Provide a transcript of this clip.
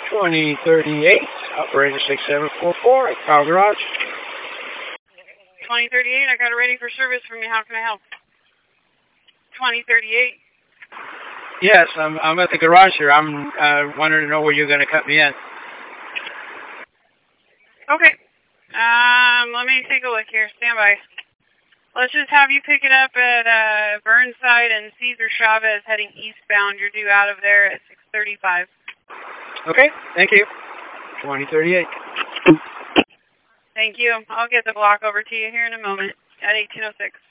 2038, operator 6744 at Power Garage. 2038, I got it ready for service from you. How can I help? 2038. Yes, I'm at the garage here. I'm wanting to know where you're going to cut me in. Okay. Let me take a look here. Stand by. Let's just have you pick it up at Burnside and Cesar Chavez heading eastbound. You're due out of there at 6:35. Okay, thank you. 2038. Thank you. I'll get the block over to you here in a moment at 1806.